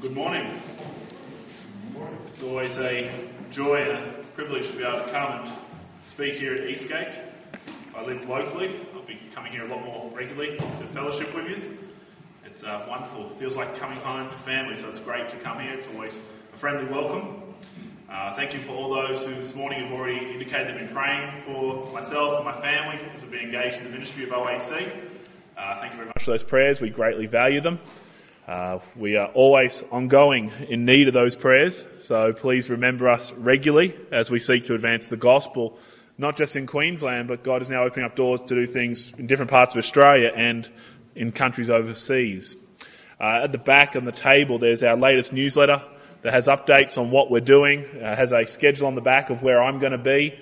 Good morning. It's always a joy and a privilege to be able to come and speak here at Eastgate. I live locally. I'll be coming here a lot more regularly to fellowship with you. It's wonderful. It feels like coming home to family, so it's great to come here. It's always a friendly welcome. Thank you for all those who this morning have already indicated they've been praying for myself and my family as we've been engaged in the ministry of OAC. Thank you very much for those prayers. We greatly value them. We are always ongoing in need of those prayers, so please remember us regularly as we seek to advance the gospel, not just in Queensland, but God is now opening up doors to do things in different parts of Australia and in countries overseas. At the back on the table there's our latest newsletter that has updates on what we're doing, has a schedule on the back of where I'm going to be.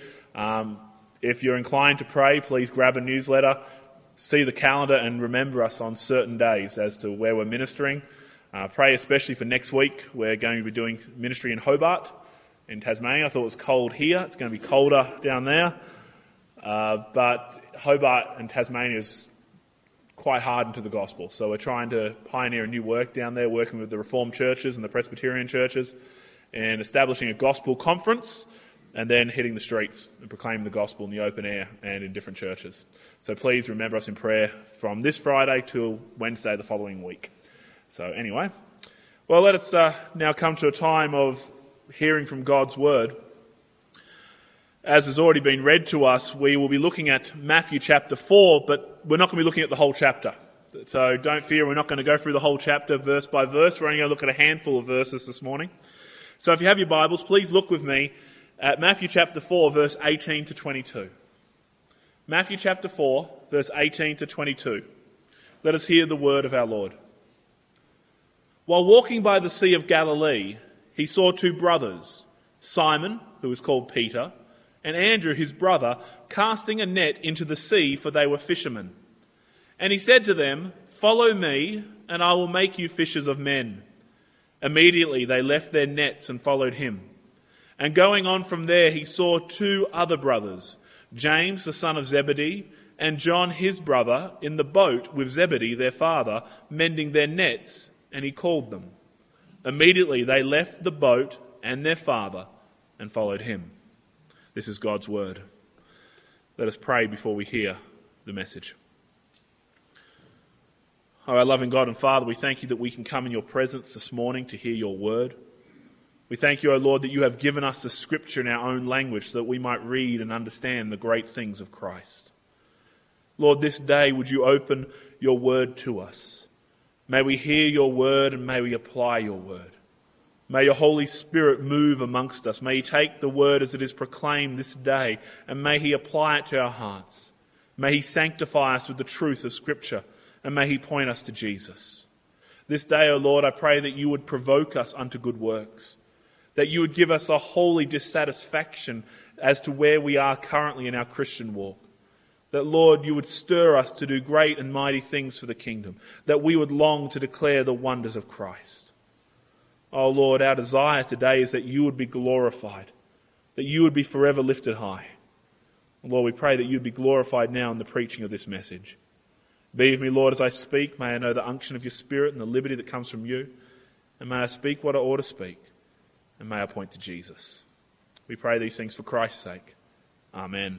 If you're inclined to pray, please grab a newsletter. See the calendar and remember us on certain days as to where we're ministering. Pray especially for next week. We're going to be doing ministry in Hobart, in Tasmania. I thought it was cold here. It's going to be colder down there. But Hobart and Tasmania is quite hardened to the gospel. So we're trying to pioneer a new work down there, working with the Reformed churches and the Presbyterian churches, and establishing a gospel conference, and then hitting the streets and proclaiming the gospel in the open air and in different churches. So please remember us in prayer from this Friday till Wednesday the following week. So anyway, well, let us now come to a time of hearing from God's word. As has already been read to us, we will be looking at Matthew chapter 4, but we're not going to be looking at the whole chapter. So don't fear, we're not going to go through the whole chapter verse by verse. We're only going to look at a handful of verses this morning. So if you have your Bibles, please look with me at Matthew chapter 4, verse 18 to 22. Matthew chapter 4, verse 18 to 22. Let us hear the word of our Lord. While walking by the Sea of Galilee, he saw two brothers, Simon, who was called Peter, and Andrew, his brother, casting a net into the sea, for they were fishermen. And he said to them, "Follow me, and I will make you fishers of men." Immediately they left their nets and followed him. And going on from there, he saw two other brothers, James, the son of Zebedee, and John, his brother, in the boat with Zebedee, their father, mending their nets, and he called them. Immediately they left the boat and their father and followed him. This is God's word. Let us pray before we hear the message. Oh, our loving God and Father, we thank you that we can come in your presence this morning to hear your word. We thank you, O Lord, that you have given us the scripture in our own language so that we might read and understand the great things of Christ. Lord, this day would you open your word to us. May we hear your word and may we apply your word. May your Holy Spirit move amongst us. May he take the word as it is proclaimed this day and may he apply it to our hearts. May he sanctify us with the truth of scripture and may he point us to Jesus. This day, O Lord, I pray that you would provoke us unto good works, that you would give us a holy dissatisfaction as to where we are currently in our Christian walk. That, Lord, you would stir us to do great and mighty things for the kingdom, that we would long to declare the wonders of Christ. Oh, Lord, our desire today is that you would be glorified, that you would be forever lifted high. And Lord, we pray that you would be glorified now in the preaching of this message. Be with me, Lord, as I speak. May I know the unction of your Spirit and the liberty that comes from you. And may I speak what I ought to speak. And may I point to Jesus. We pray these things for Christ's sake. Amen.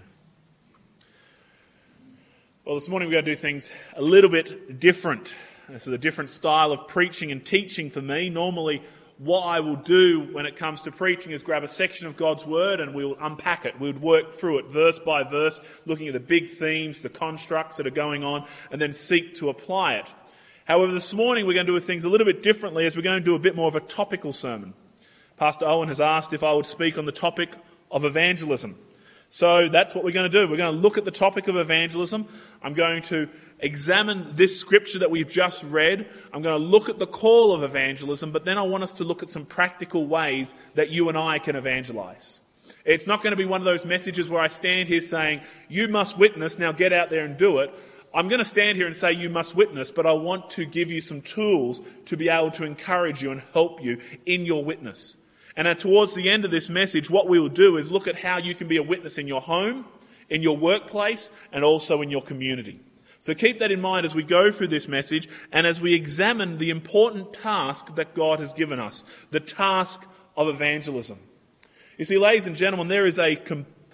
Well, this morning we're going to do things a little bit different. This is a different style of preaching and teaching for me. Normally, what I will do when it comes to preaching is grab a section of God's Word and we'll unpack it. We'll work through it verse by verse, looking at the big themes, the constructs that are going on, and then seek to apply it. However, this morning we're going to do things a little bit differently as we're going to do a bit more of a topical sermon. Pastor Owen has asked if I would speak on the topic of evangelism. So that's what we're going to do. We're going to look at the topic of evangelism. I'm going to examine this scripture that we've just read. I'm going to look at the call of evangelism, but then I want us to look at some practical ways that you and I can evangelize. It's not going to be one of those messages where I stand here saying, you must witness, now get out there and do it. I'm going to stand here and say you must witness, but I want to give you some tools to be able to encourage you and help you in your witness. And towards the end of this message, what we will do is look at how you can be a witness in your home, in your workplace, and also in your community. So keep that in mind as we go through this message and as we examine the important task that God has given us, the task of evangelism. You see, ladies and gentlemen, there is a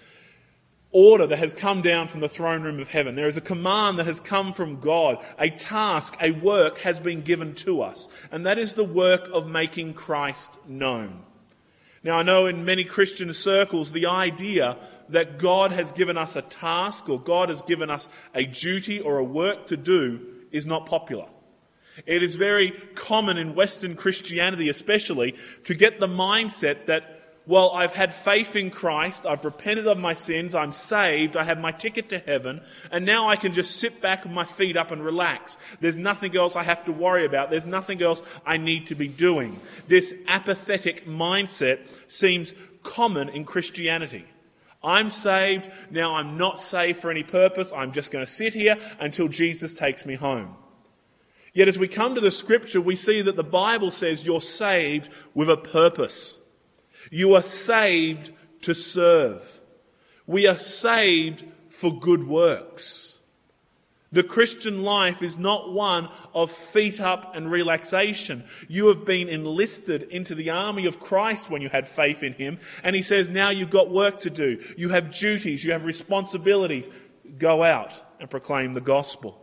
order that has come down from the throne room of heaven. There is a command that has come from God. A task, a work has been given to us. And that is the work of making Christ known. Now, I know in many Christian circles, the idea that God has given us a task or God has given us a duty or a work to do is not popular. It is very common in Western Christianity especially to get the mindset that, well, I've had faith in Christ, I've repented of my sins, I'm saved, I have my ticket to heaven, and now I can just sit back with my feet up and relax. There's nothing else I have to worry about. There's nothing else I need to be doing. This apathetic mindset seems common in Christianity. I'm saved, now I'm not saved for any purpose, I'm just going to sit here until Jesus takes me home. Yet as we come to the scripture, we see that the Bible says you're saved with a purpose. You are saved to serve. We are saved for good works. The Christian life is not one of feet up and relaxation. You have been enlisted into the army of Christ when you had faith in Him. And He says, now you've got work to do. You have duties. You have responsibilities. Go out and proclaim the gospel.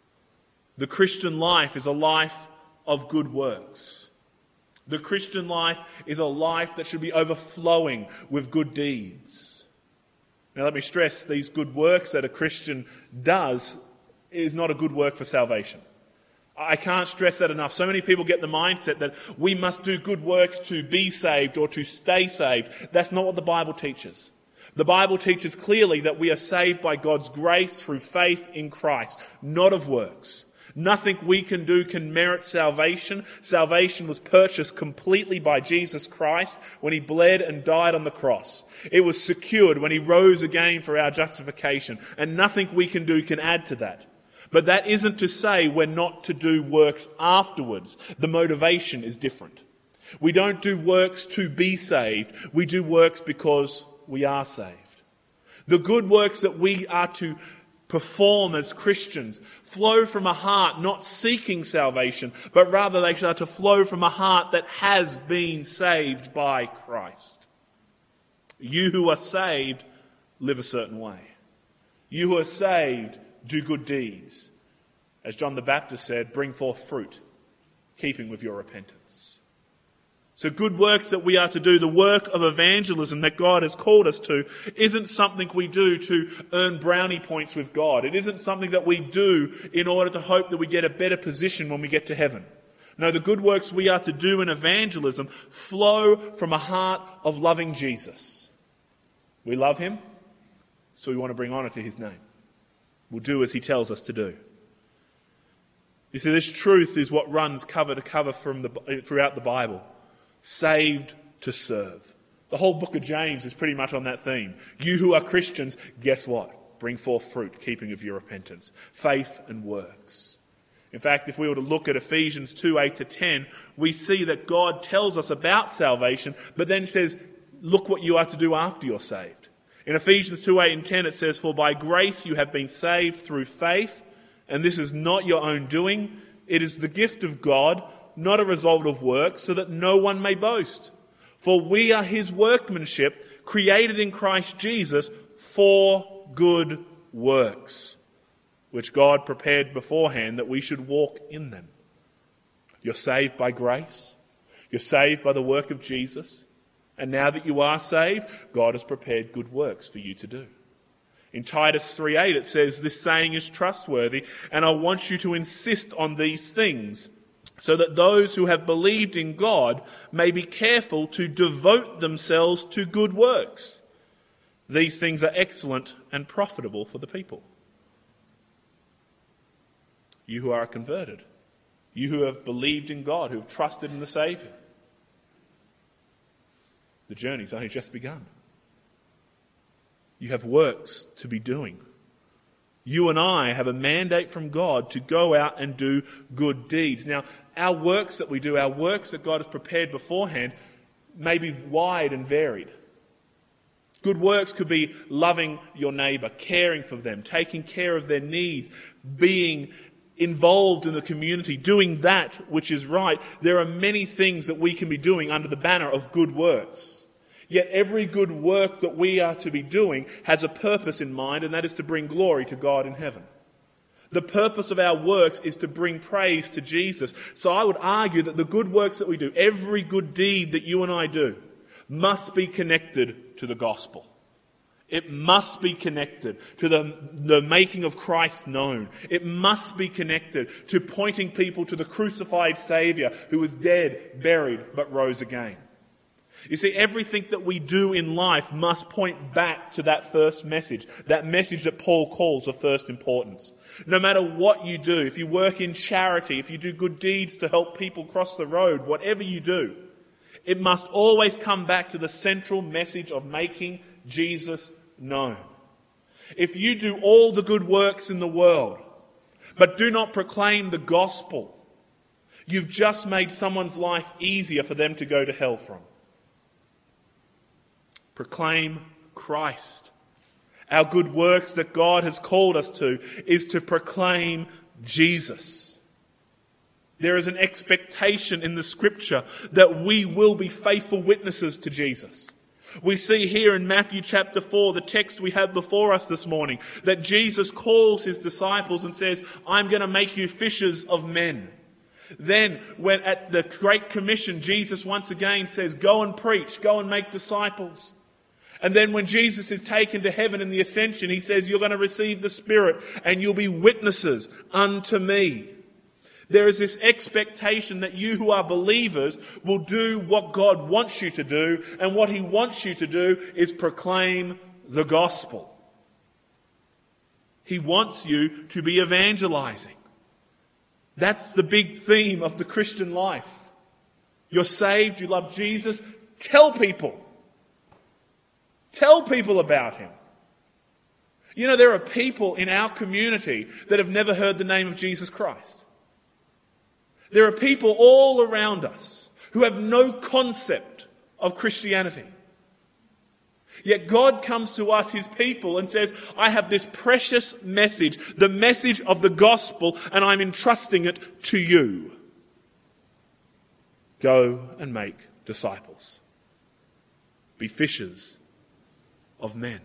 The Christian life is a life of good works. The Christian life is a life that should be overflowing with good deeds. Now let me stress, these good works that a Christian does is not a good work for salvation. I can't stress that enough. So many people get the mindset that we must do good works to be saved or to stay saved. That's not what the Bible teaches. The Bible teaches clearly that we are saved by God's grace through faith in Christ, not of works. Nothing we can do can merit salvation. Salvation was purchased completely by Jesus Christ when He bled and died on the cross. It was secured when He rose again for our justification. And nothing we can do can add to that. But that isn't to say we're not to do works afterwards. The motivation is different. We don't do works to be saved. We do works because we are saved. The good works that we are to perform as Christians flow from a heart not seeking salvation, but rather they are to flow from a heart that has been saved by Christ. You who are saved live a certain way. You who are saved do good deeds. As John the Baptist said, bring forth fruit, keeping with your repentance. So good works that we are to do, the work of evangelism that God has called us to, isn't something we do to earn brownie points with God. It isn't something that we do in order to hope that we get a better position when we get to heaven. No, the good works we are to do in evangelism flow from a heart of loving Jesus. We love Him, so we want to bring honour to His name. We'll do as He tells us to do. You see, this truth is what runs cover to cover throughout the Bible. Saved to serve. The whole book of James is pretty much on that theme. You who are Christians, guess what? Bring forth fruit, keeping of your repentance. Faith and works. In fact, if we were to look at Ephesians 2:8-10, we see that God tells us about salvation, but then says, look what you are to do after you're saved. In Ephesians 2:8-10 it says, for by grace you have been saved through faith, and this is not your own doing. It is the gift of God, not a result of works, so that no one may boast. For we are His workmanship, created in Christ Jesus for good works, which God prepared beforehand that we should walk in them. You're saved by grace. You're saved by the work of Jesus. And now that you are saved, God has prepared good works for you to do. In Titus 3:8 it says, this saying is trustworthy, and I want you to insist on these things, so that those who have believed in God may be careful to devote themselves to good works. These things are excellent and profitable for the people. You who are converted, you who have believed in God, who have trusted in the Saviour, the journey's only just begun. You have works to be doing. You and I have a mandate from God to go out and do good deeds. Now, our works that we do, our works that God has prepared beforehand, may be wide and varied. Good works could be loving your neighbour, caring for them, taking care of their needs, being involved in the community, doing that which is right. There are many things that we can be doing under the banner of good works. Yet every good work that we are to be doing has a purpose in mind, and that is to bring glory to God in heaven. The purpose of our works is to bring praise to Jesus. So I would argue that the good works that we do, every good deed that you and I do, must be connected to the gospel. It must be connected to the making of Christ known. It must be connected to pointing people to the crucified Saviour who was dead, buried, but rose again. You see, everything that we do in life must point back to that first message, that message that Paul calls of first importance. No matter what you do, if you work in charity, if you do good deeds to help people cross the road, whatever you do, it must always come back to the central message of making Jesus known. If you do all the good works in the world, but do not proclaim the gospel, you've just made someone's life easier for them to go to hell from. Proclaim Christ. Our good works that God has called us to is to proclaim Jesus. There is an expectation in the Scripture that we will be faithful witnesses to Jesus. We see here in Matthew chapter 4, the text we have before us this morning, that Jesus calls his disciples and says, I'm going to make you fishers of men. Then, when at the Great Commission, Jesus once again says, go and preach, go and make disciples. And then when Jesus is taken to heaven in the ascension, he says, you're going to receive the Spirit and you'll be witnesses unto me. There is this expectation that you who are believers will do what God wants you to do, and what he wants you to do is proclaim the gospel. He wants you to be evangelizing. That's the big theme of the Christian life. You're saved, you love Jesus, tell people. Tell people about him. You know, there are people in our community that have never heard the name of Jesus Christ. There are people all around us who have no concept of Christianity. Yet God comes to us, his people, and says, I have this precious message, the message of the gospel, and I'm entrusting it to you. Go and make disciples. Be fishers of men.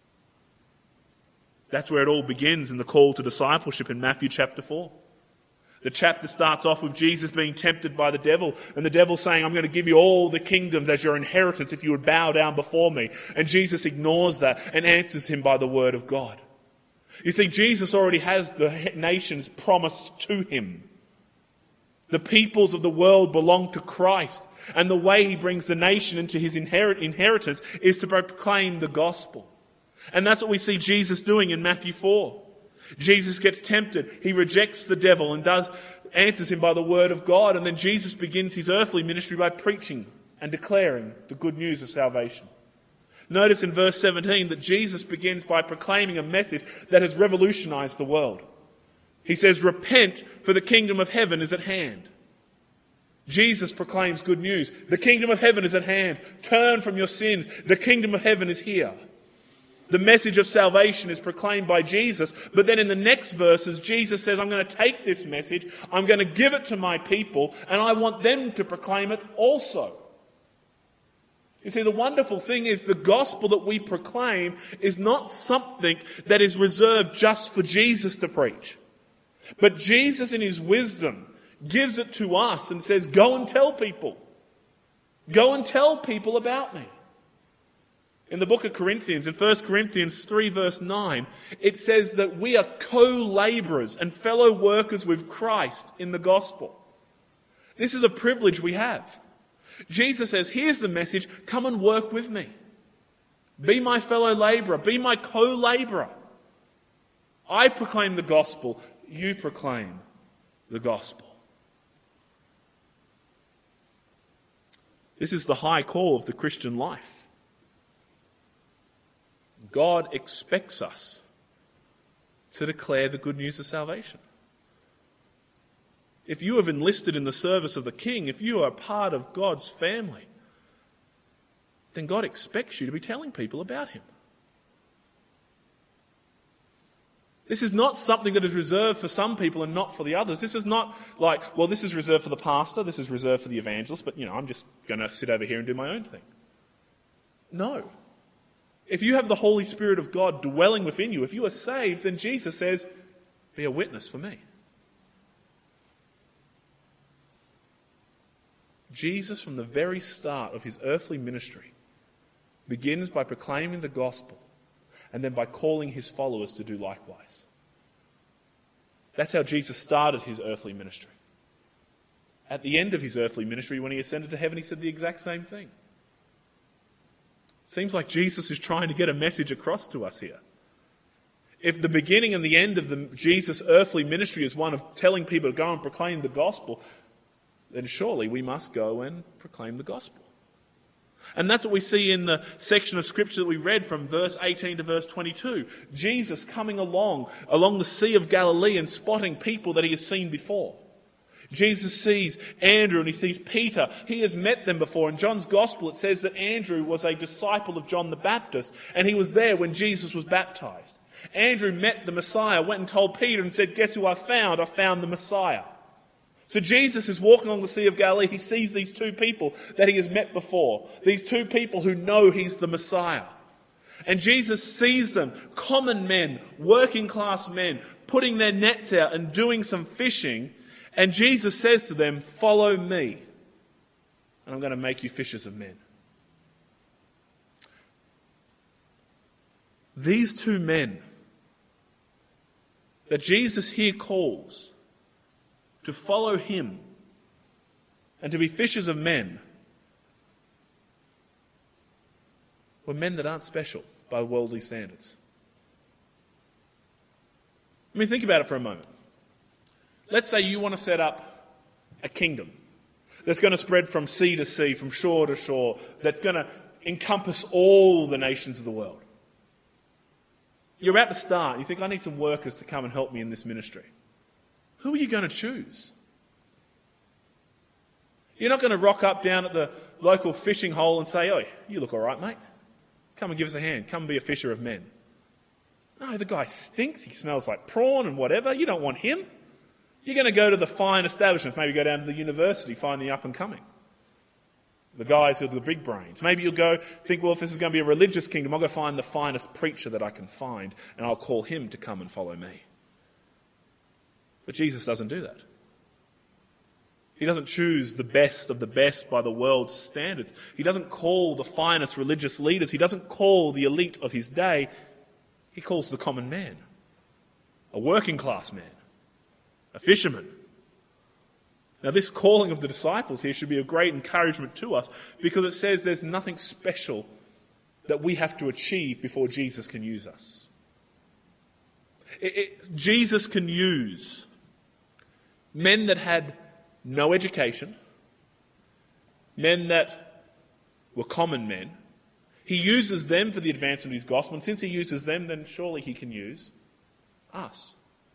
That's where it all begins in the call to discipleship in Matthew chapter 4. The chapter starts off with Jesus being tempted by the devil, and the devil saying, I'm going to give you all the kingdoms as your inheritance if you would bow down before me. And Jesus ignores that and answers him by the word of God. You see, Jesus already has the nations promised to him. The peoples of the world belong to Christ, and the way he brings the nation into his inheritance is to proclaim the gospel. And that's what we see Jesus doing in Matthew 4. Jesus gets tempted. He rejects the devil and answers him by the word of God. And then Jesus begins his earthly ministry by preaching and declaring the good news of salvation. Notice in verse 17 that Jesus begins by proclaiming a message that has revolutionized the world. He says, repent, for the kingdom of heaven is at hand. Jesus proclaims good news. The kingdom of heaven is at hand. Turn from your sins. The kingdom of heaven is here. The message of salvation is proclaimed by Jesus. But then in the next verses, Jesus says, I'm going to take this message, I'm going to give it to my people, and I want them to proclaim it also. You see, the wonderful thing is the gospel that we proclaim is not something that is reserved just for Jesus to preach. But Jesus in his wisdom gives it to us and says, go and tell people. Go and tell people about me. In the book of Corinthians, in 1 Corinthians 3 verse 9, it says that we are co-labourers and fellow workers with Christ in the gospel. This is a privilege we have. Jesus says, here's the message, come and work with me. Be my fellow labourer, be my co-labourer. I proclaim the gospel, you proclaim the gospel. This is the high call of the Christian life. God expects us to declare the good news of salvation. If you have enlisted in the service of the King, if you are part of God's family, then God expects you to be telling people about him. This is not something that is reserved for some people and not for the others. This is not like, well, this is reserved for the pastor, this is reserved for the evangelist, but, I'm just going to sit over here and do my own thing. No. If you have the Holy Spirit of God dwelling within you, if you are saved, then Jesus says, be a witness for me. Jesus, from the very start of his earthly ministry, begins by proclaiming the gospel and then by calling his followers to do likewise. That's how Jesus started his earthly ministry. At the end of his earthly ministry, when he ascended to heaven, he said the exact same thing. Seems like Jesus is trying to get a message across to us here. If the beginning and the end of Jesus' earthly ministry is one of telling people to go and proclaim the gospel, then surely we must go and proclaim the gospel. And that's what we see in the section of Scripture that we read from verse 18 to verse 22. Jesus coming along the Sea of Galilee and spotting people that he has seen before. Jesus sees Andrew and he sees Peter. He has met them before. In John's Gospel it says that Andrew was a disciple of John the Baptist and he was there when Jesus was baptized. Andrew met the Messiah, went and told Peter and said, guess who I found? I found the Messiah. So Jesus is walking along the Sea of Galilee. He sees these two people that he has met before. These two people who know he's the Messiah. And Jesus sees them, common men, working class men, putting their nets out and doing some fishing. And Jesus says to them, follow me. And I'm going to make you fishers of men. These two men that Jesus here calls to follow him and to be fishers of men were men that aren't special by worldly standards. I mean, think about it for a moment. Let's say you want to set up a kingdom that's going to spread from sea to sea, from shore to shore, that's going to encompass all the nations of the world. You're about to start. You think, I need some workers to come and help me in this ministry. Who are you going to choose? You're not going to rock up down at the local fishing hole and say, oh, you look all right, mate. Come and give us a hand. Come and be a fisher of men. No, the guy stinks. He smells like prawn and whatever. You don't want him. You're going to go to the fine establishments. Maybe go down to the university, find the up and coming. The guys with the big brains. Maybe you'll go think, well, if this is going to be a religious kingdom, I'll go find the finest preacher that I can find and I'll call him to come and follow me. But Jesus doesn't do that. He doesn't choose the best of the best by the world's standards. He doesn't call the finest religious leaders. He doesn't call the elite of his day. He calls the common man, a working class man, a fisherman. Now, this calling of the disciples here should be a great encouragement to us because it says there's nothing special that we have to achieve before Jesus can use us. Jesus can use men that had no education, men that were common men. He uses them for the advancement of his gospel, and since he uses them, then surely he can use us.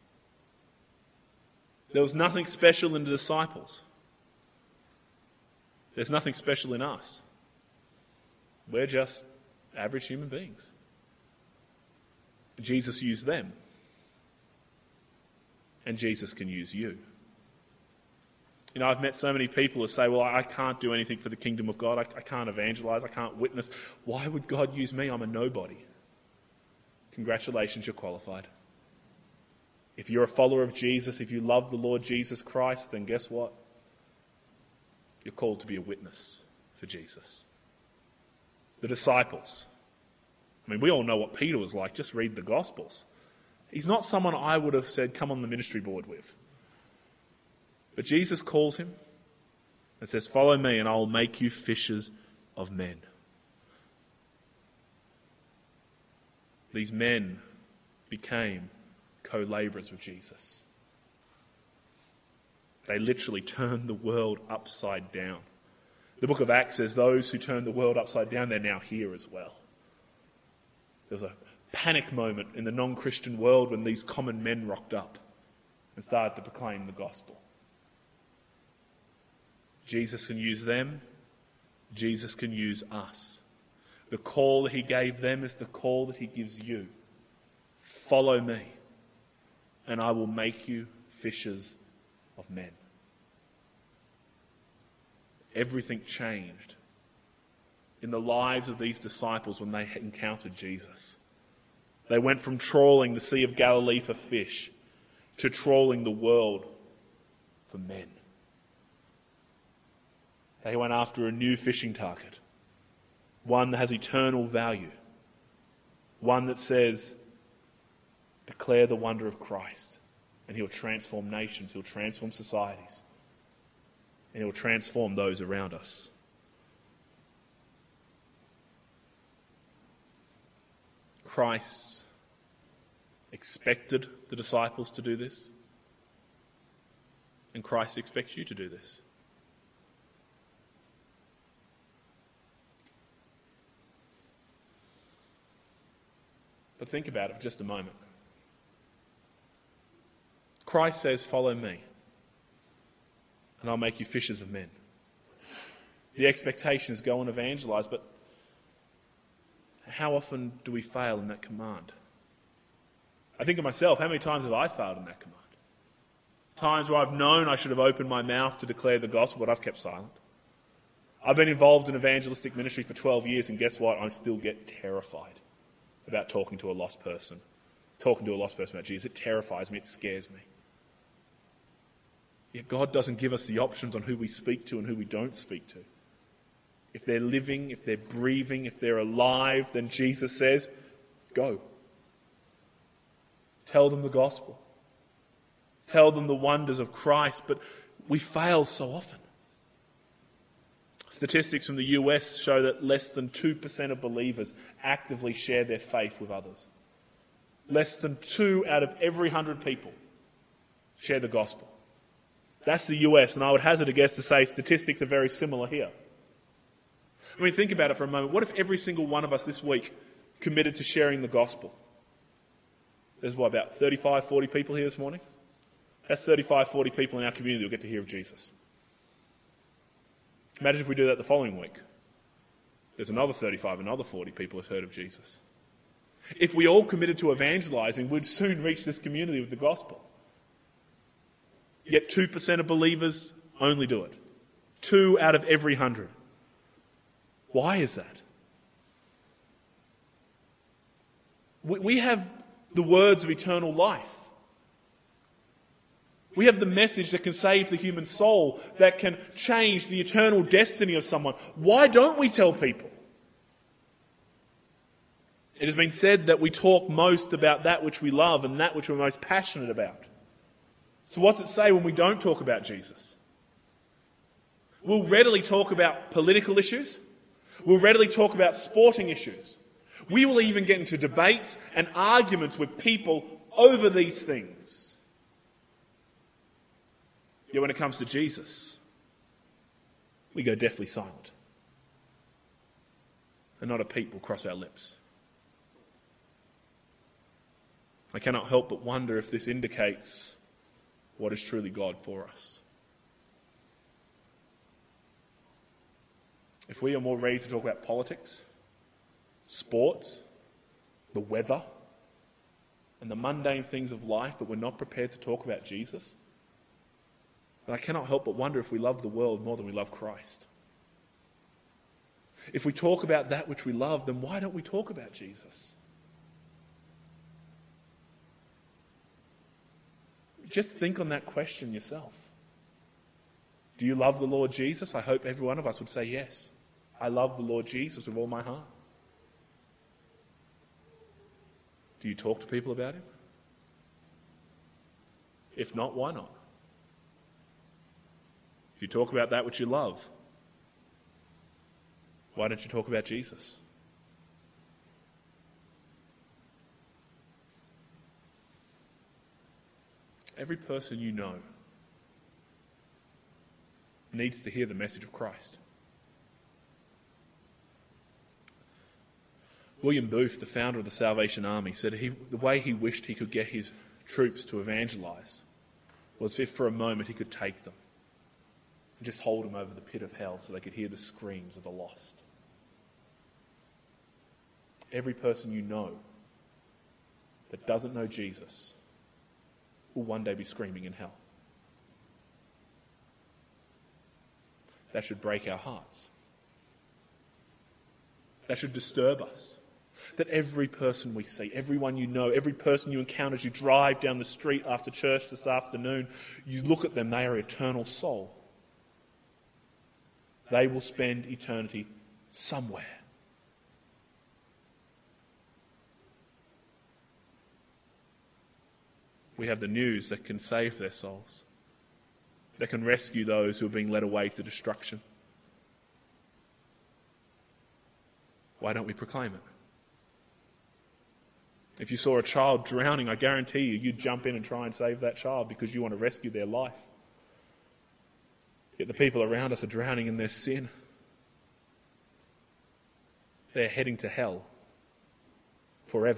There was nothing special in the disciples. There's nothing special in us. We're just average human beings. Jesus used them. And Jesus can use you. You know, I've met so many people who say, well, I can't do anything for the kingdom of God. I can't evangelize. I can't witness. Why would God use me? I'm a nobody. Congratulations, you're qualified. If you're a follower of Jesus, if you love the Lord Jesus Christ, then guess what? You're called to be a witness for Jesus. The disciples. I mean, we all know what Peter was like. Just read the Gospels. He's not someone I would have said, come on the ministry board with. But Jesus calls him and says, follow me and I'll make you fishers of men. These men became co-laborers with Jesus. They literally turned the world upside down. The book of Acts says those who turned the world upside down, they're now here as well. There was a panic moment in the non-Christian world when these common men rocked up and started to proclaim the gospel. Jesus can use them. Jesus can use us. The call that he gave them is the call that he gives you. Follow me, and I will make you fishers of men. Everything changed in the lives of these disciples when they encountered Jesus. They went from trawling the Sea of Galilee for fish to trawling the world for men. They went after a new fishing target, one that has eternal value, one that says, declare the wonder of Christ, and he'll transform nations, he'll transform societies, and he'll transform those around us. Christ expected the disciples to do this, and Christ expects you to do this. But think about it for just a moment. Christ says, follow me, and I'll make you fishers of men. The expectation is go and evangelize, but how often do we fail in that command? I think of myself, how many times have I failed in that command? Times where I've known I should have opened my mouth to declare the gospel, but I've kept silent. I've been involved in evangelistic ministry for 12 years, and guess what? I still get terrified about talking to a lost person. Talking to a lost person about Jesus. It terrifies me, it scares me. Yet God doesn't give us the options on who we speak to and who we don't speak to. If they're living, if they're breathing, if they're alive, then Jesus says, go. Tell them the gospel. Tell them the wonders of Christ, but we fail so often. Statistics from the US show that less than 2% of believers actively share their faith with others. Less than 2 out of every 100 people share the gospel. That's the US, and I would hazard a guess to say statistics are very similar here. I mean, think about it for a moment. What if every single one of us this week committed to sharing the gospel? There's about 35, 40 people here this morning? That's 35, 40 people in our community who will get to hear of Jesus. Imagine if we do that the following week. There's another 35, another 40 people who've heard of Jesus. If we all committed to evangelizing, we'd soon reach this community with the gospel. Yet 2% of believers only do it. 2 out of every 100. Why is that? We have the words of eternal life. We have the message that can save the human soul, that can change the eternal destiny of someone. Why don't we tell people? It has been said that we talk most about that which we love and that which we're most passionate about. So what's it say when we don't talk about Jesus? We'll readily talk about political issues. We'll readily talk about sporting issues. We will even get into debates and arguments with people over these things. Yet when it comes to Jesus, we go deathly silent. And not a peep will cross our lips. I cannot help but wonder if this indicates what is truly God for us. If we are more ready to talk about politics, sports, the weather, and the mundane things of life, but we're not prepared to talk about Jesus, then I cannot help but wonder if we love the world more than we love Christ. If we talk about that which we love, then why don't we talk about Jesus? Just think on that question yourself. Do you love the Lord Jesus? I hope every one of us would say yes. I love the Lord Jesus with all my heart. Do you talk to people about him? If not, why not? If you talk about that which you love, why don't you talk about Jesus? Every person you know needs to hear the message of Christ. William Booth, the founder of the Salvation Army, said the way he wished he could get his troops to evangelize was if for a moment he could take them and just hold them over the pit of hell so they could hear the screams of the lost. every person you know that doesn't know Jesus will one day be screaming in hell. That should break our hearts. That should disturb us. That every person we see, everyone you know, every person you encounter as you drive down the street after church this afternoon, you look at them, they are eternal soul. They will spend eternity somewhere. We have the news that can save their souls, that can rescue those who are being led away to destruction. Why don't we proclaim it? If you saw a child drowning, I guarantee you'd jump in and try and save that child because you want to rescue their life. Yet the people around us are drowning in their sin. They're heading to hell forever.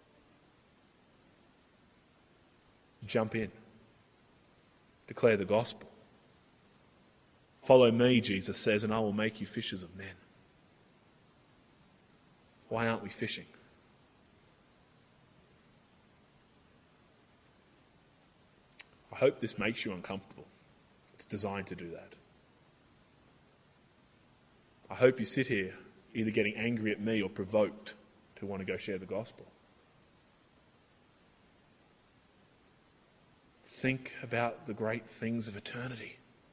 Jump in. Declare the gospel. Follow me, Jesus says, and I will make you fishers of men. Why aren't we fishing? I hope this makes you uncomfortable. It's designed to do that. I hope you sit here either getting angry at me or provoked to want to go share the gospel. Think about the great things of eternity.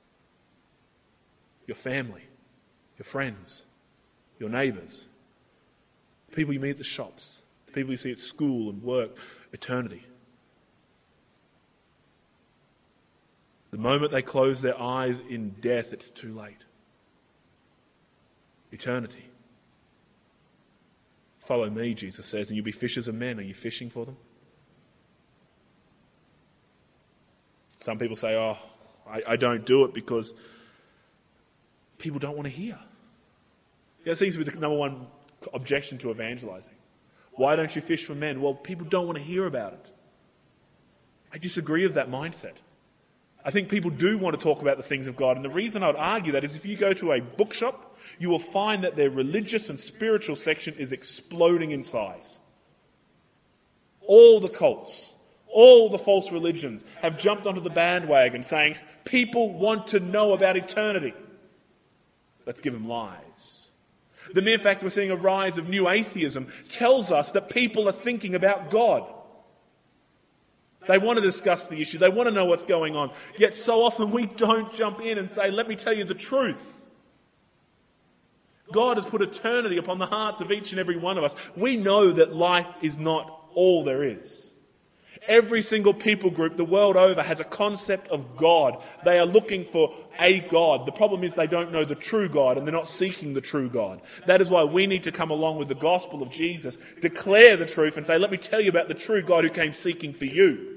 Your family, your friends, your neighbours, the people you meet at the shops, the people you see at school and work, eternity. The moment they close their eyes in death, it's too late. Eternity. Follow me, Jesus says, and you'll be fishers of men. Are you fishing for them? Some people say, I don't do it because people don't want to hear. That seems to be the number one objection to evangelizing. Why don't you fish for men? Well, people don't want to hear about it. I disagree with that mindset. I think people do want to talk about the things of God, and the reason I would argue that is if you go to a bookshop, you will find that their religious and spiritual section is exploding in size. All the cults, all the false religions have jumped onto the bandwagon saying, people want to know about eternity. Let's give them lies. The mere fact we're seeing a rise of new atheism tells us that people are thinking about God. They want to discuss the issue. They want to know what's going on. Yet so often we don't jump in and say, let me tell you the truth. God has put eternity upon the hearts of each and every one of us. We know that life is not all there is. Every single people group the world over has a concept of God. They are looking for a God. The problem is they don't know the true God and they're not seeking the true God. That is why we need to come along with the gospel of Jesus, declare the truth and say, let me tell you about the true God who came seeking for you.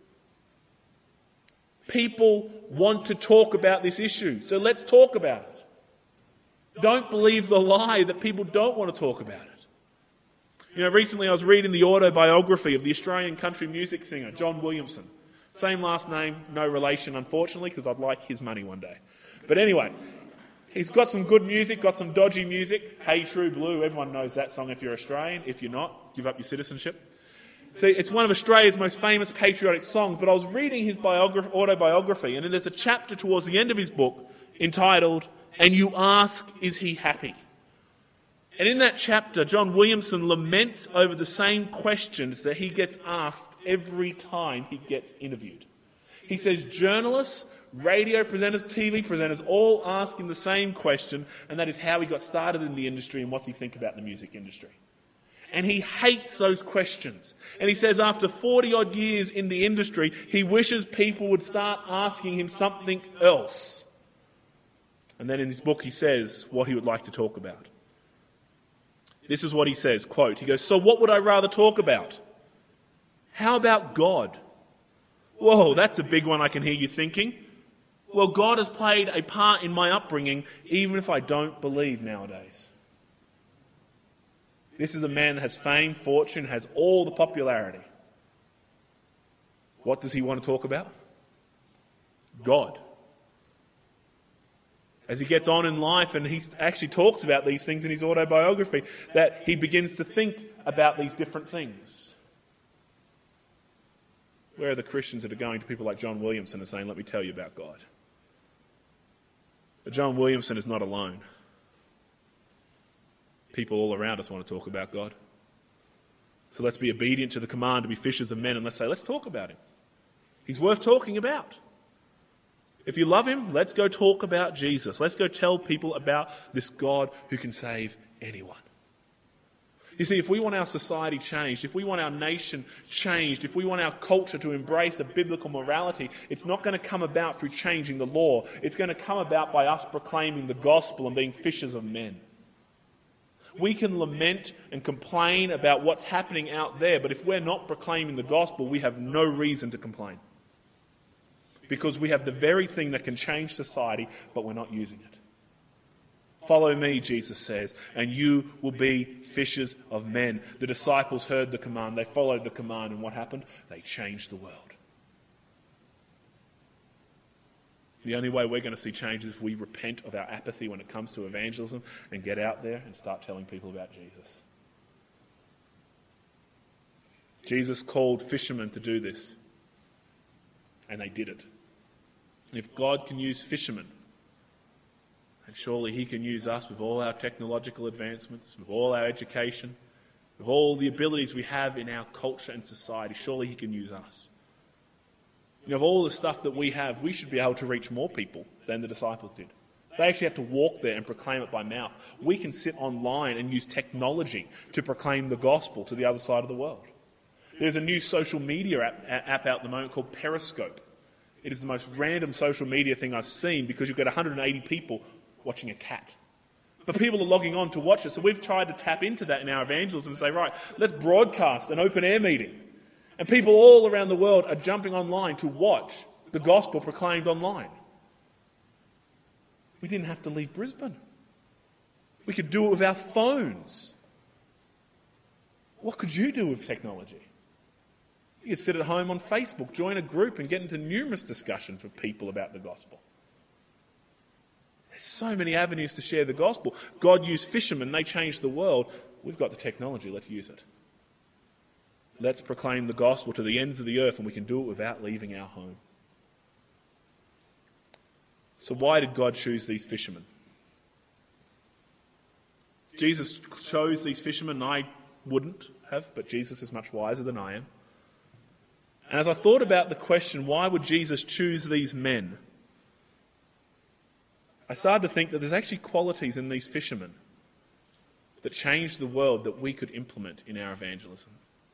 People want to talk about this issue, so let's talk about it. Don't believe the lie that people don't want to talk about it. You know, recently I was reading the autobiography of the Australian country music singer, John Williamson. Same last name, no relation, unfortunately, because I'd like his money one day. But anyway, he's got some good music, got some dodgy music. Hey True Blue, everyone knows that song if you're Australian. If you're not, give up your citizenship. See, it's one of Australia's most famous patriotic songs, but I was reading his autobiography, and then there's a chapter towards the end of his book entitled, And You Ask, Is He Happy? And in that chapter, John Williamson laments over the same questions that he gets asked every time he gets interviewed. He says journalists, radio presenters, TV presenters all ask him the same question, and that is how he got started in the industry and what's he think about the music industry. And he hates those questions. And he says after 40 odd years in the industry, he wishes people would start asking him something else. And then in his book he says what he would like to talk about. This is what he says, quote, he goes, so what would I rather talk about? How about God? Whoa, that's a big one, I can hear you thinking. Well, God has played a part in my upbringing, even if I don't believe nowadays. This is a man that has fame, fortune, has all the popularity. What does he want to talk about? God. As he gets on in life, and he actually talks about these things in his autobiography, that he begins to think about these different things. Where are the Christians that are going to people like John Williamson and saying, let me tell you about God? But John Williamson is not alone. People all around us want to talk about God. So let's be obedient to the command to be fishers of men, and let's say, let's talk about him. He's worth talking about. If you love him, let's go talk about Jesus. Let's go tell people about this God who can save anyone. You see, if we want our society changed, if we want our nation changed, if we want our culture to embrace a biblical morality, it's not going to come about through changing the law. It's going to come about by us proclaiming the gospel and being fishers of men. We can lament and complain about what's happening out there, but if we're not proclaiming the gospel, we have no reason to complain. Because we have the very thing that can change society, but we're not using it. Follow me, Jesus says, and you will be fishers of men. The disciples heard the command, they followed the command, and what happened? They changed the world. The only way we're going to see change is if we repent of our apathy when it comes to evangelism and get out there and start telling people about Jesus. Jesus called fishermen to do this, and they did it. If God can use fishermen, and surely he can use us with all our technological advancements, with all our education, with all the abilities we have in our culture and society. Surely he can use us. You know, of all the stuff that we have, we should be able to reach more people than the disciples did. They actually had to walk there and proclaim it by mouth. We can sit online and use technology to proclaim the gospel to the other side of the world. There's a new social media app out at the moment called Periscope. It is the most random social media thing I've seen because you've got 180 people watching a cat. But people are logging on to watch it. So we've tried to tap into that in our evangelism and say, right, let's broadcast an open air meeting. And people all around the world are jumping online to watch the gospel proclaimed online. We didn't have to leave Brisbane. We could do it with our phones. What could you do with technology? You could sit at home on Facebook, join a group and get into numerous discussions with people about the gospel. There's so many avenues to share the gospel. God used fishermen, they changed the world. We've got the technology, let's use it. Let's proclaim the gospel to the ends of the earth, and we can do it without leaving our home. So why did God choose these fishermen? Jesus chose these fishermen. I wouldn't have, but Jesus is much wiser than I am. And as I thought about the question, why would Jesus choose these men? I started to think that there's actually qualities in these fishermen that change the world that we could implement in our evangelism.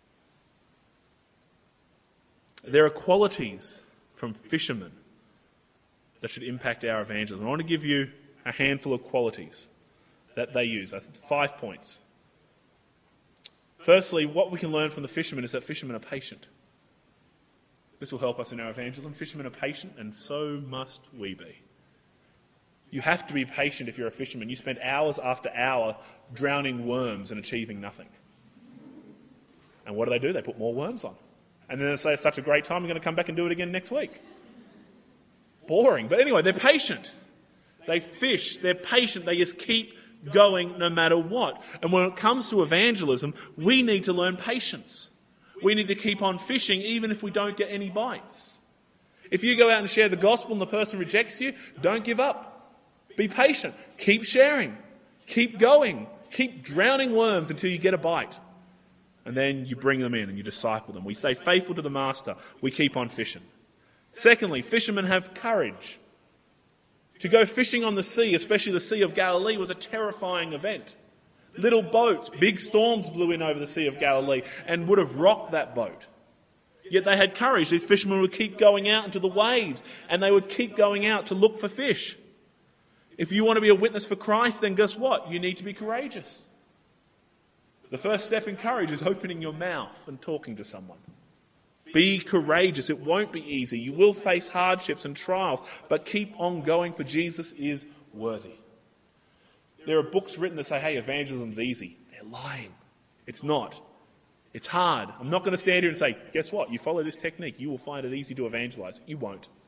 There are qualities from fishermen that should impact our evangelism. I want to give you a handful of qualities that they use. 5 points. Firstly, what we can learn from the fishermen is that fishermen are patient. This will help us in our evangelism. Fishermen are patient, and so must we be. You have to be patient if you're a fisherman. You spend hours after hour drowning worms and achieving nothing. And what do? They put more worms on. And then they say, it's such a great time, we're going to come back and do it again next week. Boring. But anyway, they're patient. They fish. They're patient. They just keep going no matter what. And when it comes to evangelism, we need to learn patience. We need to keep on fishing even if we don't get any bites. If you go out and share the gospel and the person rejects you, don't give up. Be patient. Keep sharing. Keep going. Keep drowning worms until you get a bite. And then you bring them in and you disciple them. We stay faithful to the master. We keep on fishing. Secondly, fishermen have courage. To go fishing on the sea, especially the Sea of Galilee, was a terrifying event. Little boats, big storms blew in over the Sea of Galilee and would have rocked that boat. Yet they had courage. These fishermen would keep going out into the waves and they would keep going out to look for fish. If you want to be a witness for Christ, then guess what? You need to be courageous. The first step in courage is opening your mouth and talking to someone. Be courageous. It won't be easy. You will face hardships and trials, but keep on going, for Jesus is worthy. There are books written that say, hey, evangelism's easy. They're lying. It's not. It's hard. I'm not going to stand here and say, guess what? You follow this technique, you will find it easy to evangelize. You won't.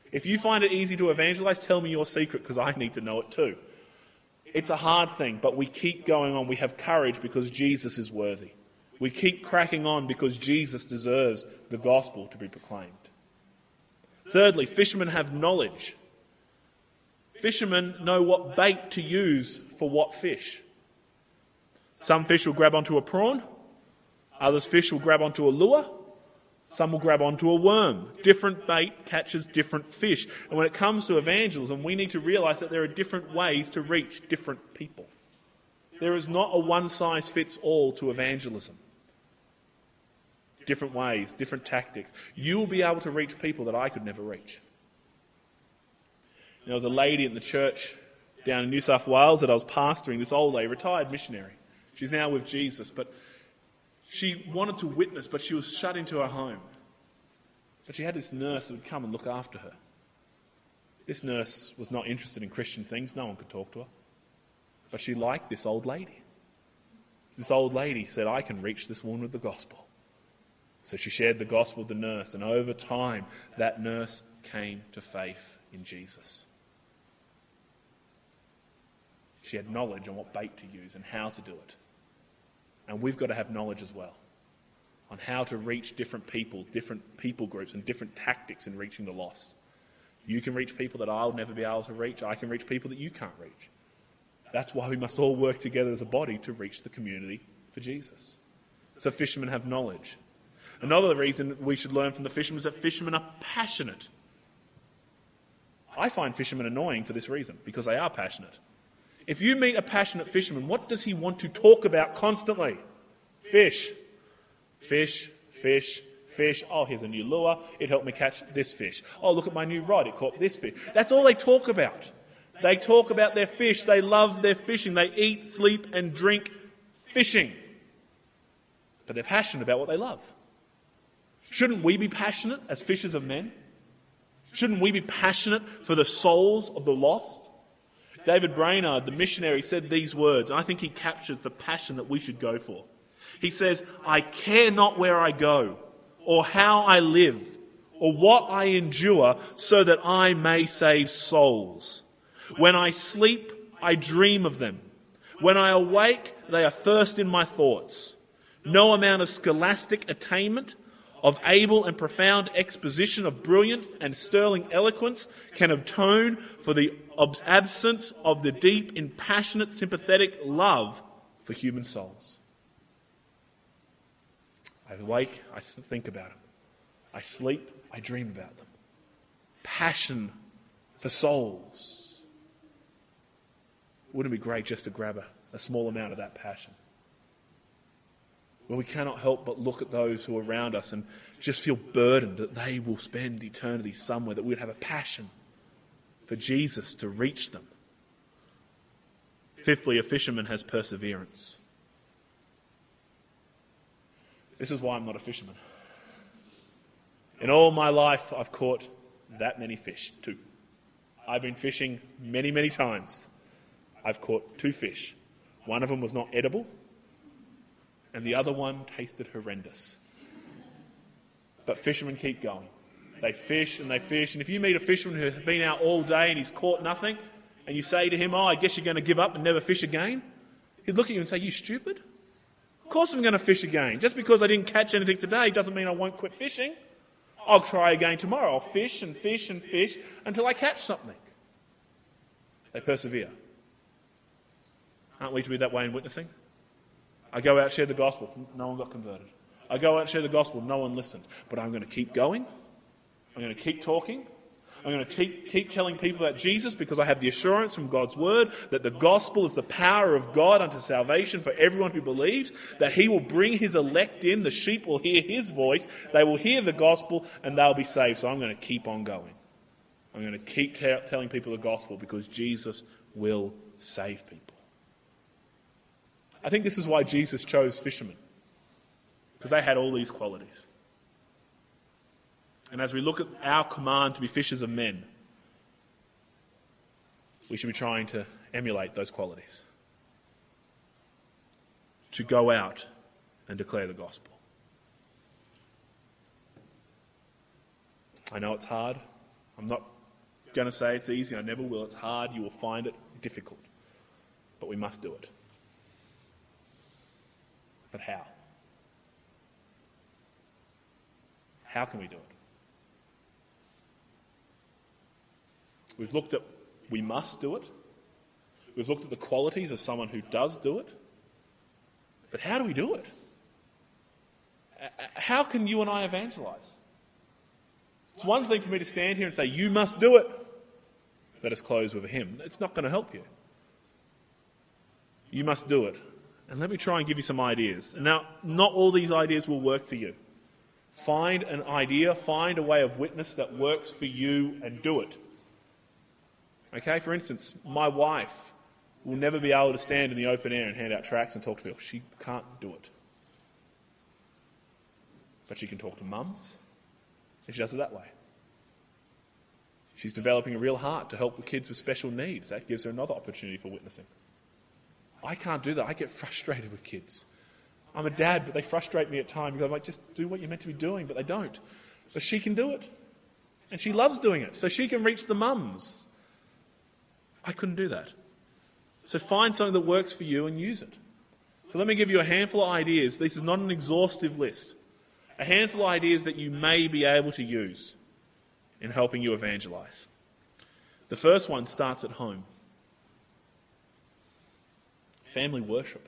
If you find it easy to evangelize, tell me your secret, because I need to know it too. It's a hard thing, but we keep going on. We have courage because Jesus is worthy. We keep cracking on because Jesus deserves the gospel to be proclaimed. Thirdly, fishermen have knowledge. Fishermen know what bait to use for what fish. Some fish will grab onto a prawn. Others fish will grab onto a lure. Some will grab onto a worm. Different bait catches different fish. And when it comes to evangelism, we need to realise that there are different ways to reach different people. There is not a one-size-fits-all to evangelism. Different ways, different tactics. You will be able to reach people that I could never reach. There was a lady in the church down in New South Wales that I was pastoring, this old lady, retired missionary. She's now with Jesus, but she wanted to witness, but she was shut into her home. But she had this nurse that would come and look after her. This nurse was not interested in Christian things. No one could talk to her. But she liked this old lady. This old lady said, I can reach this woman with the gospel. So she shared the gospel with the nurse, and over time, that nurse came to faith in Jesus. She had knowledge on what bait to use and how to do it. And we've got to have knowledge as well on how to reach different people groups, and different tactics in reaching the lost. You can reach people that I'll never be able to reach. I can reach people that you can't reach. That's why we must all work together as a body to reach the community for Jesus. So fishermen have knowledge. Another reason we should learn from the fishermen is that fishermen are passionate. I find fishermen annoying for this reason, because they are passionate. If you meet a passionate fisherman, what does he want to talk about constantly? Fish. Fish, fish, fish. Oh, here's a new lure. It helped me catch this fish. Oh, look at my new rod. It caught this fish. That's all they talk about. They talk about their fish. They love their fishing. They eat, sleep, and drink fishing. But they're passionate about what they love. Shouldn't we be passionate as fishers of men? Shouldn't we be passionate for the souls of the lost? David Brainerd, the missionary, said these words. I think he captures the passion that we should go for. He says, I care not where I go, or how I live, or what I endure, so that I may save souls. When I sleep, I dream of them. When I awake, they are first in my thoughts. No amount of scholastic attainment, of able and profound exposition of brilliant and sterling eloquence can atone for the absence of the deep, impassionate, sympathetic love for human souls. I awake, I think about them. I sleep, I dream about them. Passion for souls. Wouldn't it be great just to grab a small amount of that passion? Where we cannot help but look at those who are around us and just feel burdened that they will spend eternity somewhere, that we'd have a passion for Jesus to reach them. Fifthly, a fisherman has perseverance. This is why I'm not a fisherman. In all my life, I've caught that many fish, 2. I've been fishing many, many times. I've caught 2 fish. One of them was not edible, and the other one tasted horrendous. But fishermen keep going. They fish and they fish. And if you meet a fisherman who has been out all day and he's caught nothing, and you say to him, I guess you're going to give up and never fish again, he'd look at you and say, you stupid? Of course I'm going to fish again. Just because I didn't catch anything today doesn't mean I won't quit fishing. I'll try again tomorrow. I'll fish and fish and fish until I catch something. They persevere. Aren't we to be that way in witnessing? I go out, share the gospel. No one got converted. I go out, share the gospel. No one listened. But I'm going to keep going. I'm going to keep talking. I'm going to keep telling people about Jesus, because I have the assurance from God's word that the gospel is the power of God unto salvation for everyone who believes, that he will bring his elect in. The sheep will hear his voice. They will hear the gospel and they'll be saved. So I'm going to keep on going. I'm going to keep telling people the gospel, because Jesus will save people. I think this is why Jesus chose fishermen, because they had all these qualities. And as we look at our command to be fishers of men, we should be trying to emulate those qualities. To go out and declare the gospel. I know it's hard. I'm not going to say it's easy. I never will. It's hard. You will find it difficult. But we must do it. But how? How can we do it? We've looked at we must do it. We've looked at the qualities of someone who does do it. But how do we do it? How can you and I evangelize? It's one thing for me to stand here and say, you must do it. Let us close with a hymn. It's not going to help you. You must do it. And let me try and give you some ideas. Now, not all these ideas will work for you. Find an idea, find a way of witness that works for you and do it. Okay, for instance, my wife will never be able to stand in the open air and hand out tracts and talk to people. She can't do it. But she can talk to mums, and she does it that way. She's developing a real heart to help the kids with special needs. That gives her another opportunity for witnessing. I can't do that. I get frustrated with kids. I'm a dad, but they frustrate me at times because I'm like, just do what you're meant to be doing, but they don't. But she can do it. And she loves doing it. So she can reach the mums. I couldn't do that. So find something that works for you and use it. So let me give you a handful of ideas. This is not an exhaustive list. A handful of ideas that you may be able to use in helping you evangelize. The first one starts at home. Family worship.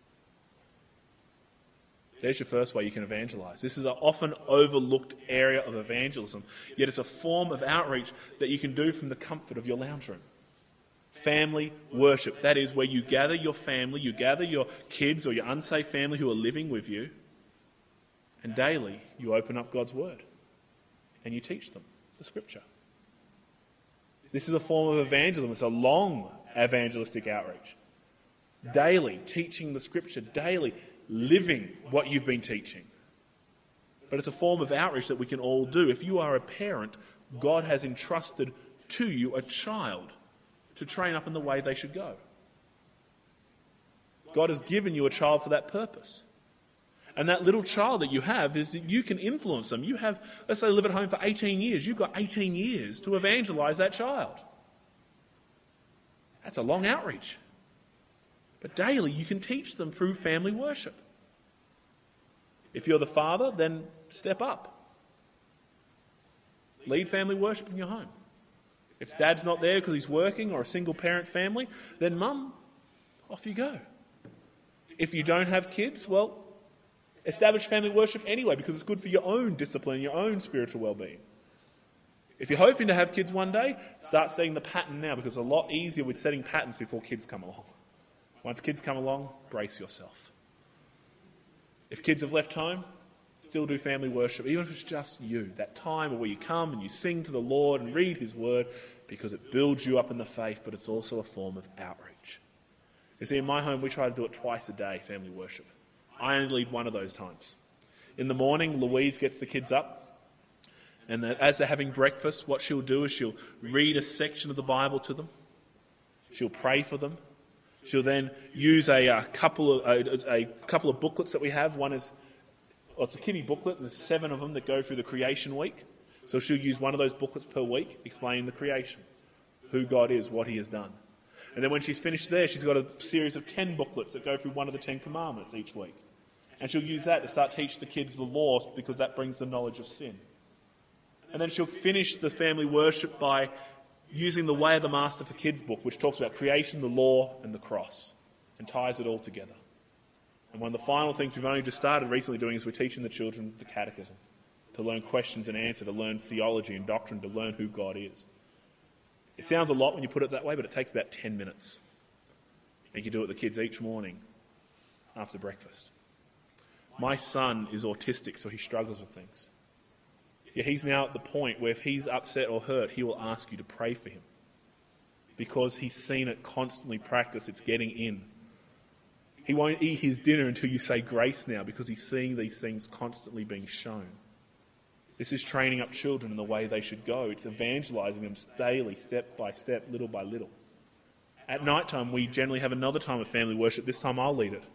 There's your first way you can evangelize. This is an often overlooked area of evangelism, yet it's a form of outreach that you can do from the comfort of your lounge room. Family worship. That is where you gather your family, you gather your kids or your unsafe family who are living with you, and daily you open up God's Word and you teach them the Scripture. This is a form of evangelism. It's a long evangelistic outreach. Daily teaching the Scripture, daily living what you've been teaching. But it's a form of outreach that we can all do. If you are a parent, God has entrusted to you a child to train up in the way they should go. God has given you a child for that purpose. And that little child that you have is that you can influence them. You have, let's say, live at home for 18 years. You've got 18 years to evangelize that child. That's a long outreach. But daily you can teach them through family worship. If you're the father, then step up. Lead family worship in your home. If dad's not there because he's working or a single parent family, then mum, off you go. If you don't have kids, well, establish family worship anyway because it's good for your own discipline, your own spiritual well-being. If you're hoping to have kids one day, start setting the pattern now because it's a lot easier with setting patterns before kids come along. Once kids come along, brace yourself. If kids have left home, still do family worship, even if it's just you. That time where you come and you sing to the Lord and read His Word because it builds you up in the faith, but it's also a form of outreach. You see, in my home, we try to do it twice a day, family worship. I only lead one of those times. In the morning, Louise gets the kids up, and as they're having breakfast, what she'll do is she'll read a section of the Bible to them. She'll pray for them. She'll then use a couple of booklets that we have. One is, it's a kiddie booklet. There's 7 of them that go through the creation week. So she'll use one of those booklets per week, explaining the creation, who God is, what He has done. And then when she's finished there, she's got a series of 10 booklets that go through one of the 10 commandments each week. And she'll use that to start teach the kids the law because that brings the knowledge of sin. And then she'll finish the family worship by using the Way of the Master for Kids book, which talks about creation, the law, and the cross, and ties it all together. And one of the final things we've only just started recently doing is we're teaching the children the catechism, to learn questions and answer, to learn theology and doctrine, to learn who God is. It sounds a lot when you put it that way, but it takes about 10 minutes. And you do it with the kids each morning after breakfast. My son is autistic, so he struggles with things. Yeah, he's now at the point where if he's upset or hurt, he will ask you to pray for him. Because he's seen it constantly practiced, it's getting in. He won't eat his dinner until you say grace now because he's seeing these things constantly being shown. This is training up children in the way they should go. It's evangelizing them daily, step by step, little by little. At night time, we generally have another time of family worship. This time I'll lead it.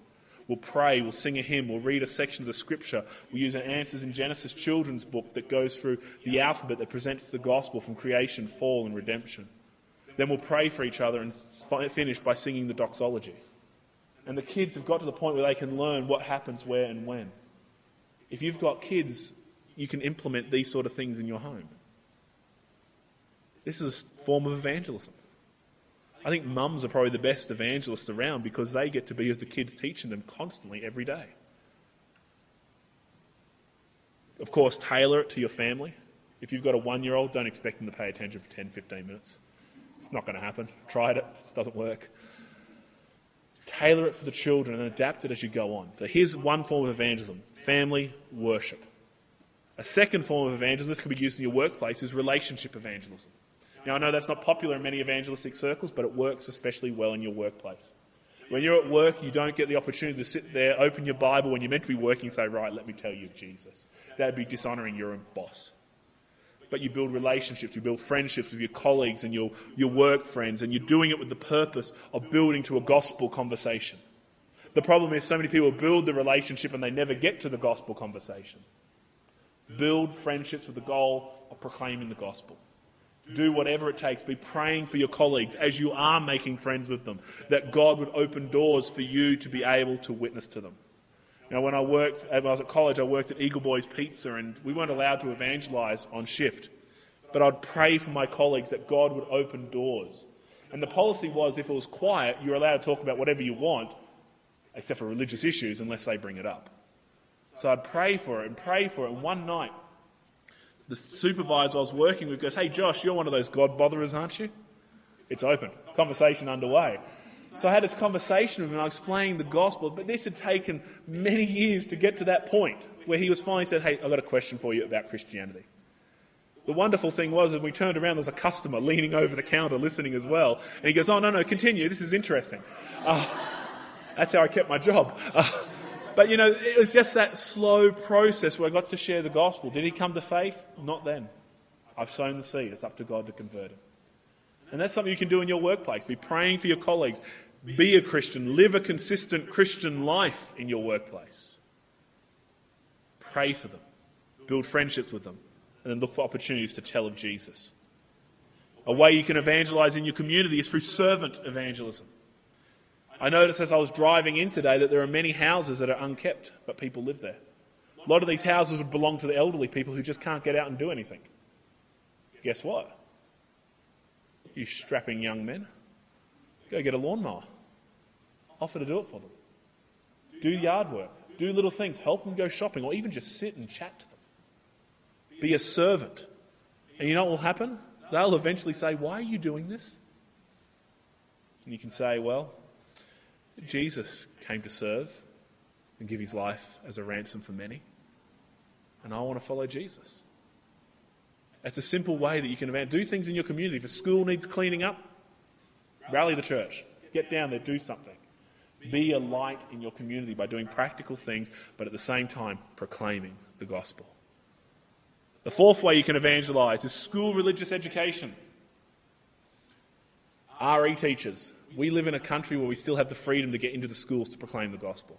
We'll pray, we'll sing a hymn, we'll read a section of the scripture, we'll use an Answers in Genesis children's book that goes through the alphabet that presents the gospel from creation, fall and redemption. Then we'll pray for each other and finish by singing the doxology. And the kids have got to the point where they can learn what happens where and when. If you've got kids, you can implement these sort of things in your home. This is a form of evangelism. I think mums are probably the best evangelists around because they get to be with the kids teaching them constantly every day. Of course, tailor it to your family. If you've got a 1-year-old, don't expect them to pay attention for 10, 15 minutes. It's not going to happen. Tried it. Doesn't work. Tailor it for the children and adapt it as you go on. So here's one form of evangelism. Family worship. A second form of evangelism, this could be used in your workplace, is relationship evangelism. Now, I know that's not popular in many evangelistic circles, but it works especially well in your workplace. When you're at work, you don't get the opportunity to sit there, open your Bible when you're meant to be working and say, right, let me tell you of Jesus. That would be dishonouring your own boss. But you build relationships, you build friendships with your colleagues and your work friends, and you're doing it with the purpose of building to a gospel conversation. The problem is so many people build the relationship and they never get to the gospel conversation. Build friendships with the goal of proclaiming the gospel. Do whatever it takes. Be praying for your colleagues as you are making friends with them, that God would open doors for you to be able to witness to them. Now, when I was at college, I worked at Eagle Boys Pizza, and we weren't allowed to evangelise on shift. But I'd pray for my colleagues that God would open doors. And the policy was, if it was quiet, you're allowed to talk about whatever you want, except for religious issues, unless they bring it up. So I'd pray for it and pray for it. And one night, the supervisor I was working with goes, hey Josh, you're one of those God botherers, aren't you? It's open. Conversation underway. So I had this conversation with him and I was explaining the gospel, but this had taken many years to get to that point where he was finally said, hey, I've got a question for you about Christianity. The wonderful thing was when we turned around, there was a customer leaning over the counter listening as well. And he goes, oh, no, continue. This is interesting. That's how I kept my job. But, it was just that slow process where I got to share the gospel. Did he come to faith? Not then. I've sown the seed. It's up to God to convert him. And that's something you can do in your workplace. Be praying for your colleagues. Be a Christian. Live a consistent Christian life in your workplace. Pray for them. Build friendships with them. And then look for opportunities to tell of Jesus. A way you can evangelize in your community is through servant evangelism. I noticed as I was driving in today that there are many houses that are unkept, but people live there. A lot of these houses would belong to the elderly people who just can't get out and do anything. Guess what? You strapping young men, go get a lawnmower. Offer to do it for them. Do yard work. Do little things. Help them go shopping, or even just sit and chat to them. Be a servant. And you know what will happen? They'll eventually say, why are you doing this? And you can say, well, Jesus came to serve and give his life as a ransom for many. And I want to follow Jesus. It's a simple way that you can do things in your community. If a school needs cleaning up, rally the church. Get down there, do something. Be a light in your community by doing practical things, but at the same time proclaiming the gospel. The fourth way you can evangelize is school religious education. RE teachers. We live in a country where we still have the freedom to get into the schools to proclaim the gospel.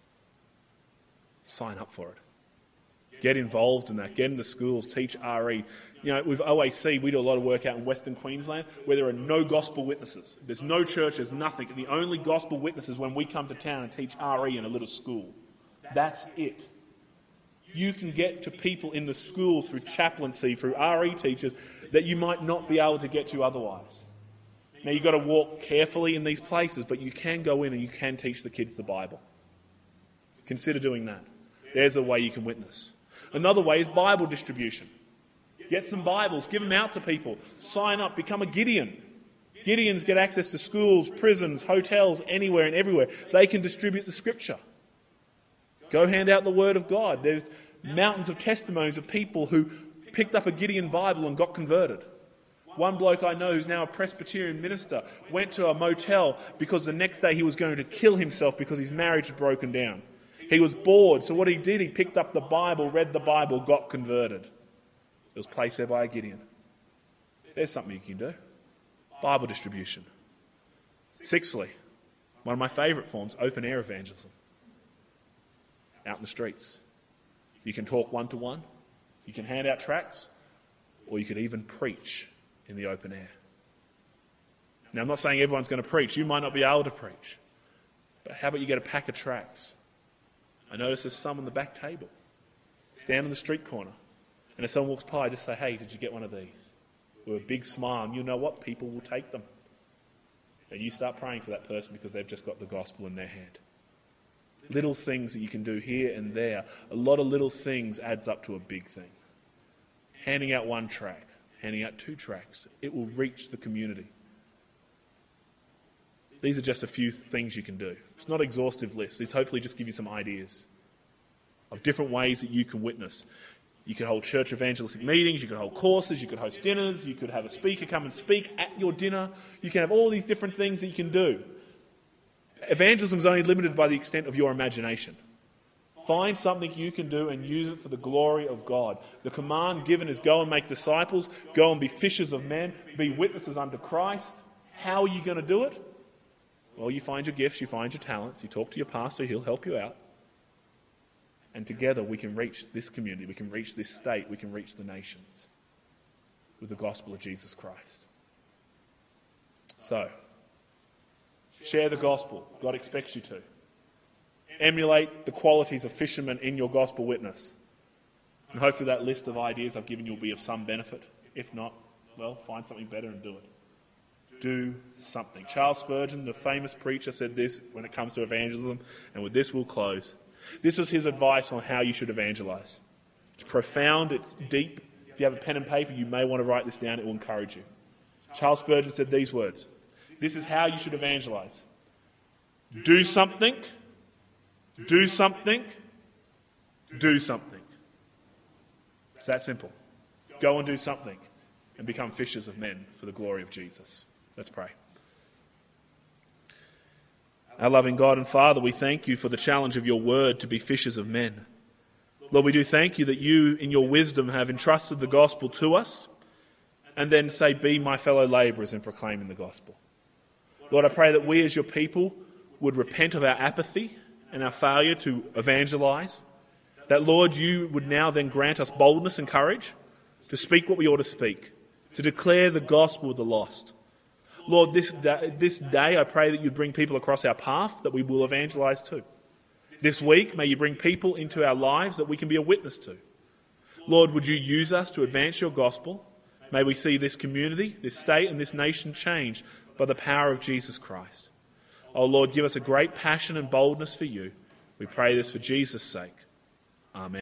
Sign up for it. Get involved in that. Get in the schools. Teach RE. With OAC, we do a lot of work out in Western Queensland where there are no gospel witnesses. There's no churches, nothing. The only gospel witnesses when we come to town and teach RE in a little school. That's it. You can get to people in the schools through chaplaincy, through RE teachers that you might not be able to get to otherwise. Now, you've got to walk carefully in these places, but you can go in and you can teach the kids the Bible. Consider doing that. There's a way you can witness. Another way is Bible distribution. Get some Bibles, give them out to people. Sign up, become a Gideon. Gideons get access to schools, prisons, hotels, anywhere and everywhere. They can distribute the scripture. Go hand out the word of God. There's mountains of testimonies of people who picked up a Gideon Bible and got converted. One bloke I know who's now a Presbyterian minister went to a motel because the next day he was going to kill himself because his marriage had broken down. He was bored, so what he did, he picked up the Bible, read the Bible, got converted. It was placed there by a Gideon. There's something you can do. Bible distribution. Sixthly, one of my favourite forms, open air evangelism. out in the streets. You can talk one-to-one, you can hand out tracts, or you could even preach in the open air. Now, I'm not saying everyone's going to preach. You might not be able to preach. But how about you get a pack of tracts? I notice there's some on the back table. Stand on the street corner. And if someone walks by, just say, hey, did you get one of these? With a big smile, and you know what? People will take them. And you start praying for that person because they've just got the gospel in their hand. Little things that you can do here and there. A lot of little things adds up to a big thing. Handing out one tract, handing out 2 tracts, it will reach the community. These are just a few things you can do. It's not an exhaustive list. These hopefully just give you some ideas of different ways that you can witness. You could hold church evangelistic meetings, you could hold courses, you could host dinners, you could have a speaker come and speak at your dinner. You can have all these different things that you can do. Evangelism is only limited by the extent of your imagination. Find something you can do and use it for the glory of God. The command given is go and make disciples, go and be fishers of men, be witnesses unto Christ. How are you going to do it? Well, you find your gifts, you find your talents, you talk to your pastor, he'll help you out. And together we can reach this community, we can reach this state, we can reach the nations with the gospel of Jesus Christ. So, share the gospel. God expects you to. Emulate the qualities of fishermen in your gospel witness. And hopefully that list of ideas I've given you will be of some benefit. If not, well, find something better and do it. Do something. Charles Spurgeon, the famous preacher, said this when it comes to evangelism, and with this we'll close. This was his advice on how you should evangelize. It's profound, it's deep. If you have a pen and paper, you may want to write this down, it will encourage you. Charles Spurgeon said these words. This is how you should evangelize. Do something, do something, do something. It's that simple. Go and do something and become fishers of men for the glory of Jesus. Let's pray. Our loving God and Father, we thank you for the challenge of your word to be fishers of men. Lord, we do thank you that you, in your wisdom, have entrusted the gospel to us and then say, be my fellow labourers in proclaiming the gospel. Lord, I pray that we as your people would repent of our apathy and our failure to evangelise. That, Lord, you would now then grant us boldness and courage to speak what we ought to speak, to declare the gospel of the lost. Lord, this day I pray that you'd bring people across our path that we will evangelise to. This week, may you bring people into our lives that we can be a witness to. Lord, would you use us to advance your gospel? May we see this community, this state and this nation changed by the power of Jesus Christ. Oh Lord, give us a great passion and boldness for you. We pray this for Jesus' sake. Amen.